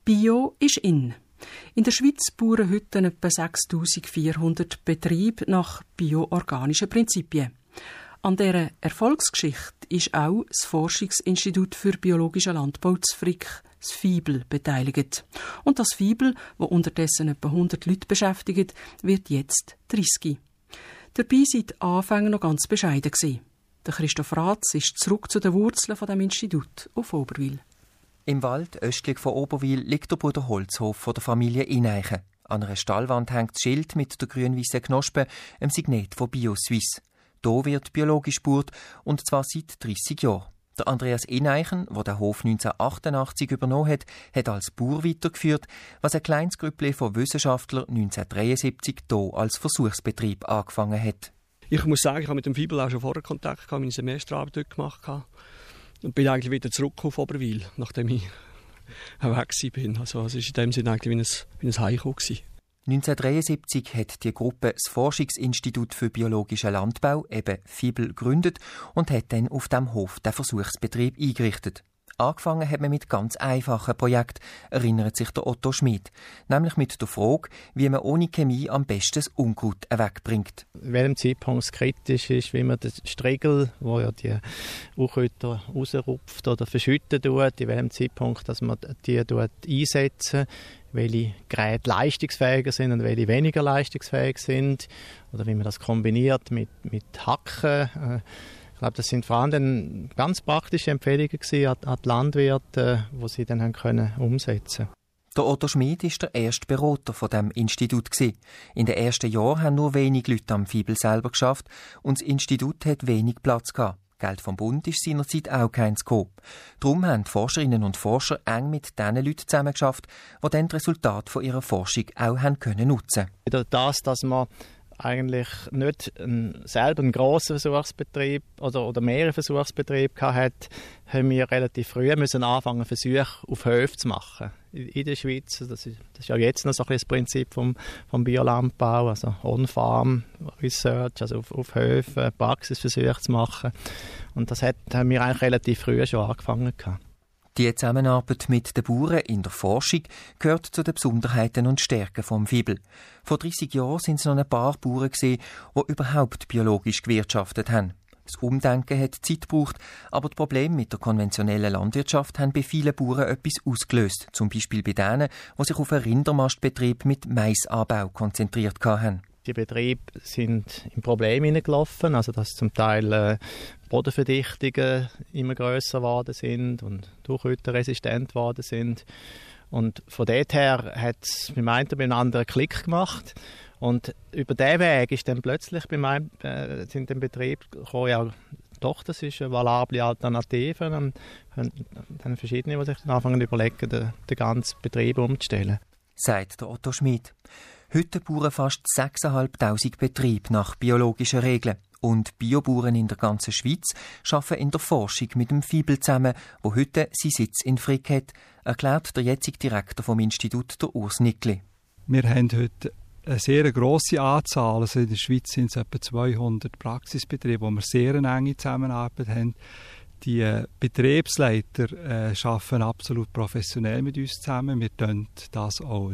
Bio ist in. In der Schweiz bauern heute etwa 6400 Betriebe nach bioorganischen Prinzipien. An dieser Erfolgsgeschichte ist auch das Forschungsinstitut für biologischen Landbau zu Frick, das FIBEL, beteiligt. Und das FIBEL, das unterdessen etwa 100 Leute beschäftigt, wird jetzt 30. Dabei sind die Anfänge noch ganz bescheiden gewesen. Der Christoph Ratz ist zurück zu den Wurzeln von dem Institut auf Oberwil. Im Wald östlich von Oberwil liegt der Bruderholzhof von der Familie Ineichen. An einer Stallwand hängt das Schild mit der grün-weißen Knospe, einem Signet von BioSuisse. Hier wird biologisch gebaut, und zwar seit 30 Jahren. Der Andreas Ineichen, der den Hof 1988 übernommen hat, hat als Bauer weitergeführt, was ein kleines Grüppchen von Wissenschaftlern 1973 hier als Versuchsbetrieb angefangen hat. Ich muss sagen, ich habe mit dem FIBEL auch schon vorher Kontakt gehabt, meine Semesterarbeit dort gemacht und bin eigentlich wieder zurück auf Oberwil, nachdem ich auch weg war. Also es war in dem Sinne eigentlich wie ein Heimkommen. 1973 hat die Gruppe das Forschungsinstitut für biologischen Landbau, eben FIBEL, gegründet und hat dann auf dem Hof den Versuchsbetrieb eingerichtet. Angefangen hat man mit ganz einfachen Projekten, erinnert sich der Otto Schmid. Nämlich mit der Frage, wie man ohne Chemie am besten das Unkraut wegbringt. In welchem Zeitpunkt es kritisch ist, wie man den Striegel, wo ja die Unkräuter rausrupft oder verschütten tut, in welchem Zeitpunkt dass man die einsetzen, welche Geräte leistungsfähiger sind und welche weniger leistungsfähig sind, oder wie man das kombiniert mit Hacken. Ich glaube, das sind vor allem ganz praktische Empfehlungen an die Landwirte, die sie dann umsetzen können. Der Otto Schmid war der erste Berater von diesem Institut. In den ersten Jahren haben nur wenige Leute am FIBEL selber geschafft und das Institut hat wenig Platz gehabt. Geld vom Bund ist seinerzeit auch keins gekommen. Darum haben die Forscherinnen und Forscher eng mit diesen Leuten zusammengearbeitet, die dann die Resultate von ihrer Forschung auch haben können nutzen. Das, dass man eigentlich nicht selber einen grossen Versuchsbetrieb oder mehrere Versuchsbetriebe hat, haben wir relativ früh anfangen, Versuche auf Höfen zu machen. In der Schweiz, das ist ja jetzt noch so ein bisschen das Prinzip vom Biolandbau, also On-Farm Research, also auf Höfen Praxisversuche zu machen. Und das haben wir eigentlich relativ früh schon angefangen. Die Zusammenarbeit mit den Bauern in der Forschung gehört zu den Besonderheiten und Stärken vom FIBEL. Vor 30 Jahren sind es noch ein paar Bauern gewesen, die überhaupt biologisch gewirtschaftet haben. Das Umdenken hat Zeit gebraucht, aber die Probleme mit der konventionellen Landwirtschaft haben bei vielen Bauern etwas ausgelöst. Zum Beispiel bei denen, die sich auf einen Rindermastbetrieb mit Maisanbau konzentriert haben. Die Betriebe sind in Probleme hineingelaufen, also dass zum Teil Bodenverdichtungen immer grösser geworden sind und durchresistent geworden sind. Und von dort her hat es beim einen beim anderen Klick gemacht. Und über diesen Weg ist dann plötzlich sind im Betrieb gekommen, ja, doch, das ist eine valable Alternative. Dann verschiedene, die sich dann anfangen zu überlegen, den ganzen Betrieb umzustellen. Sagt der Otto Schmid. Heute bauen fast 6'500 Betriebe nach biologischen Regeln. Und Biobauern in der ganzen Schweiz arbeiten in der Forschung mit dem FIBEL zusammen, wo heute seinen Sitz in Frick hat, erklärt der jetzige Direktor vom Institut, der Urs Nickli. Wir haben heute eine sehr grosse Anzahl, also in der Schweiz sind es etwa 200 Praxisbetriebe, wo wir sehr eine enge Zusammenarbeit haben. Die Betriebsleiter arbeiten absolut professionell mit uns zusammen. Wir entschädigen das auch.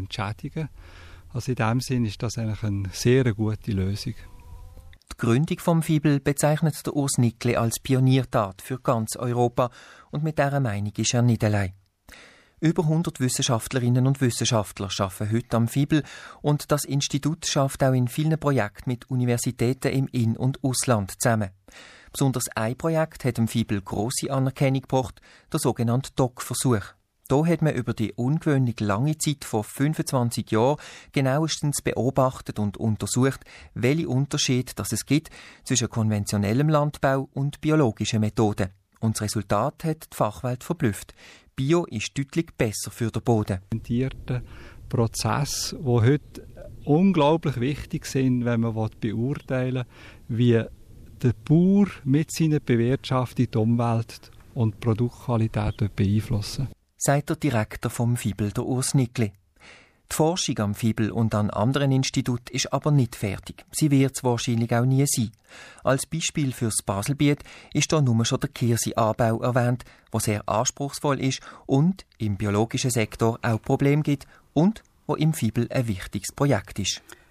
Also in diesem Sinne ist das eigentlich eine sehr gute Lösung. Die Gründung vom FIBEL bezeichnet der Urs Nickli als Pioniertat für ganz Europa und mit dieser Meinung ist er nicht allein. Über 100 Wissenschaftlerinnen und Wissenschaftler arbeiten heute am FIBEL und das Institut schafft auch in vielen Projekten mit Universitäten im In- und Ausland zusammen. Besonders ein Projekt hat dem FIBEL grosse Anerkennung gebracht, der sogenannte DOC-Versuch. Hier hat man über die ungewöhnlich lange Zeit von 25 Jahren genauestens beobachtet und untersucht, welche Unterschiede es gibt zwischen konventionellem Landbau und biologischen Methoden. Und das Resultat hat die Fachwelt verblüfft. Bio ist deutlich besser für den Boden. Prozesse, die heute unglaublich wichtig sind, wenn man beurteilen will, wie der Bauer mit seiner Bewirtschaftung die Umwelt und die Produktqualität beeinflussen. Sagt der Direktor vom FIBEL, der Urs Nickli. Die Die Forschung am Fibel und an anderen Instituten ist aber nicht fertig. Sie wird es wahrscheinlich auch nie sein. Als Beispiel fürs Baselbiet ist da nur schon der Kirsi-Anbau erwähnt, der sehr anspruchsvoll ist und im biologischen Sektor auch Probleme gibt und wo im Fibel ein wichtiges Projekt ist.